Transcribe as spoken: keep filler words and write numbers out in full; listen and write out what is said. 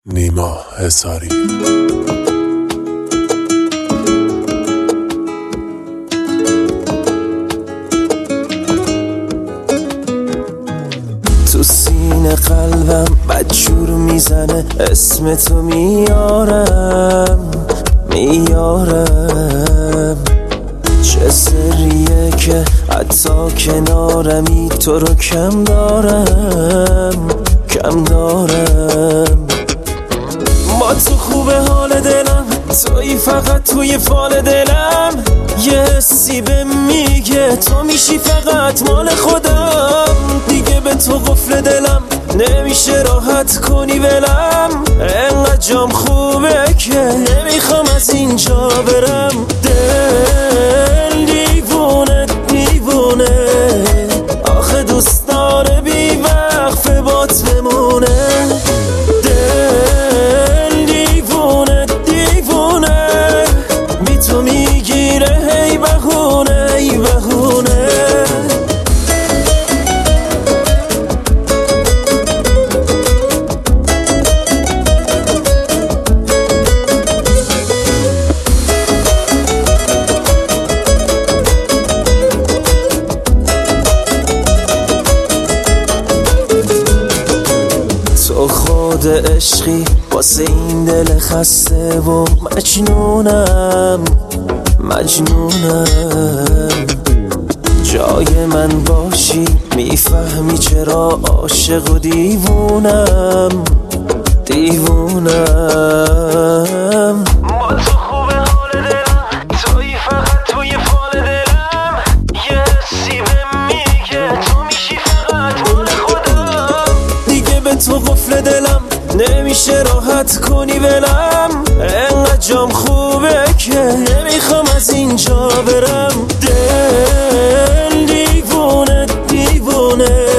نیما حصاری. تو سینه قلبم بدجور میزنه، اسم تو میارم میارم. چه سریه که حتی کنارمی، تو رو کم دارم کم دارم. با تو خوبه حال دلم، تویی فقط توی فال دلم. یه حسی به میگه تو میشی فقط مال خودم. دیگه به تو قفل دلم، نمیشه راحت کنی ولم. انقدر جام خوبه که نمیخوام از اینجا برم. دل دیوونه دیوونه، آخه دوست داره بی وقف بات بمونه. دل دیوونه دیوونه، بی تو میگیره هی بهونه ای بهونه. تو خود عشقی واسه این دل خسته و مجنونم مجنونم. جای من باشی میفهمی چرا عاشق و دیوونم دیوونم. با تو خوبه حال دلم، تویی فقط توی فال دلم. یه حسی به میگه تو میشی فقط مال خودم. دیگه به تو قفل دلم، نمیشه راحت کنی ولم. انقدر جام خوبه که نمیخوام از اینجا برم. دل دیوونه دیوونه،